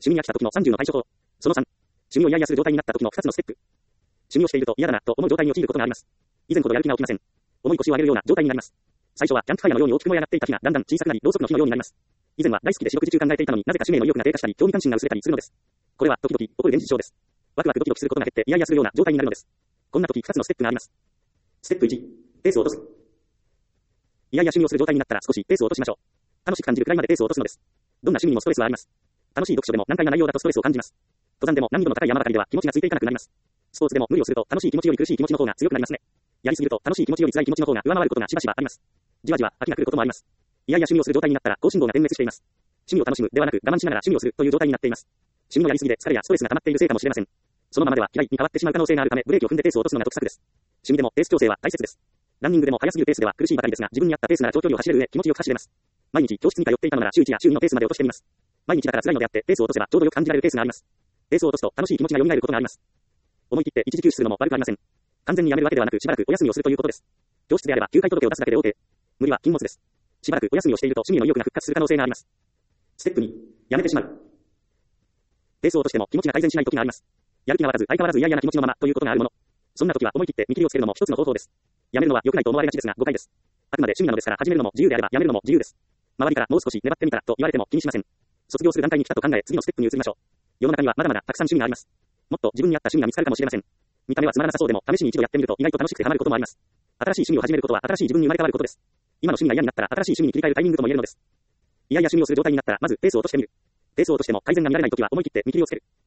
趣味に飽きた時の30の対処法。その3、趣味をイヤイヤする状態になった時の2つのステップ。趣味をしていると嫌だなと思う状態に陥ることがあります。以前ほどやる気が起きません。重い腰を上げるような状態になります。最初はキャンプファイヤーのように大きく燃え上がっていた火がだんだん小さくなり、ろうそくの火のようになります。以前は大好きで四六時中考えていたのになぜか使命の意欲が低下したり、興味関心が薄れたりするのです。これは時々起こる現実症です。ワクワクドキドキすることが減ってイヤイヤするような状態になるのです。こんな時2つのステップがあります。ステップ1、ペースを落とす。イヤイヤ趣味をする状態になったら少しペースを落としましょう。楽しく感じるくらいまでペースを落とすのです。どんな趣味にもストレスはあります。楽しい読書でも難解な内容だとストレスを感じます。登山でも難易度の高い山ばかりでは気持ちがついていかなくなります。スポーツでも無理をすると楽しい気持ちより苦しい気持ちの方が強くなりますね。やりすぎると楽しい気持ちより辛い気持ちの方が上回ることがしばしばあります。じわじわ飽きが来ることもあります。イヤイヤ趣味をする状態になったら高信号が点滅しています。趣味を楽しむではなく我慢しながら趣味をするという状態になっています。趣味のやりすぎで疲れやストレスが溜まっているせいかもしれません。そのままでは嫌いに変わってしまう可能性があるためブレーキを踏んでペースを落とすのが得策です。趣味でもペース調整は大切です。ランニングでも速すぎるペースでは苦しいばかりですが、自分に合ったペースなら長距離を走れる上気持ちよく走れます。毎日教室に通っていたのなら週1や週2のペースまで落としてみます。毎日だから辛いのであってペースを落とせばちょうどよく感じられるペースがあります。ペースを落とすと楽しい気持ちが蘇ることがあります。思い切って一時休止するのも悪くありません。完全にやめるわけではなくしばらくお休みをするということです。教室であれば休会届を出すだけで OK。無理は禁物です。しばらくお休みをしていると趣味の意欲が復活する可能性があります。ステップ2、やめてしまう。ペースを落としても気持ちが改善しない時があります。やる気が湧かず相変わらず嫌々な気持ちのままということがあるもの。そんな時は思い切って見切りをつけるのも一つの方法です。やめるのは良くないと思われがちですが誤解です。あくまで趣味なのですから始めるのも自由であればやめるのも自由です。周りからもう少し粘ってみたらと言われても気にしません。卒業する段階に来たと考え次のステップに移りましょう。世の中にはまだまだたくさん趣味があります。もっと自分に合った趣味が見つかるかもしれません。見た目はつまらなさそうでも試しに一度やってみると意外と楽しくてハマることもあります。新しい趣味を始めることは新しい自分に生まれ変わることです。今の趣味が嫌になったら新しい趣味に切り替えるタイミングとも言えるのです。いやいや趣味をする状態になったらまずペースを落としてみる。ペースを落としても改善が見られないときは思い切って見切りをつける。